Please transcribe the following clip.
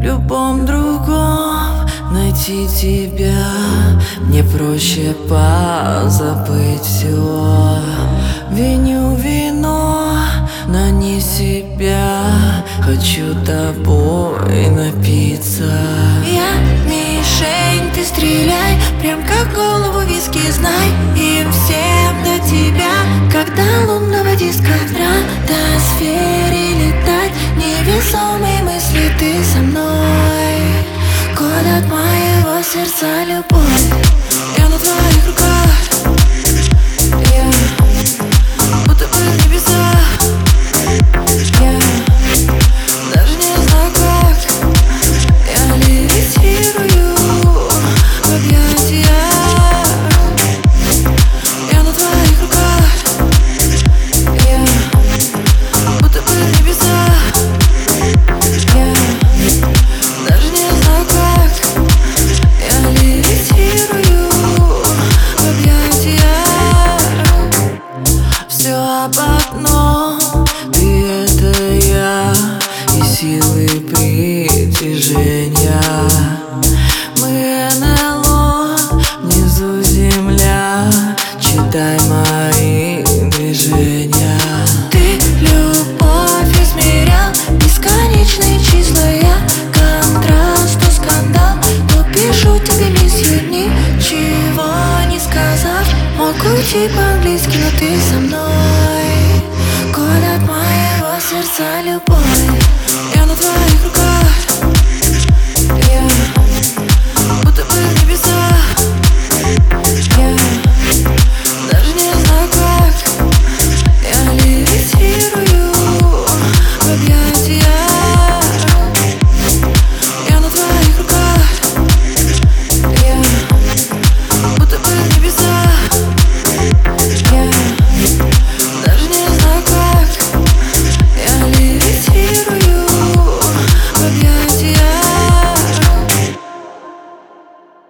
В любом другом найти тебя мне проще позабыть все. Виню вино, но не себя. Хочу тобой напиться. Я мишень, ты стреляй, прям как голову виски, знай. Им всем до тебя, когда лунного диска в стратосфере летать. Невесомые мысли, ты со мной. Код от моего сердца любовь. Я на твоих руках. Я будто бы в небесах. Я даже не знаю как. Я левитирую в объятиях. Я на твоих руках. Я будто бы в небесах. Я даже не знаю как. Я левитирую в объятиях. Все об одном, ты — это я, и силы притяжения